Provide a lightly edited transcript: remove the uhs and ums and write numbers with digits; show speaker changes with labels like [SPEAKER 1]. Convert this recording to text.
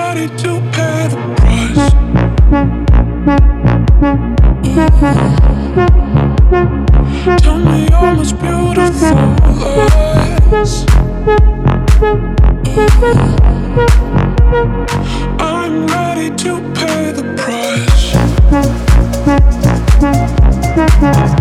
[SPEAKER 1] ready to pay the price. Tell me your most beautiful lies. I'm ready to pay the price.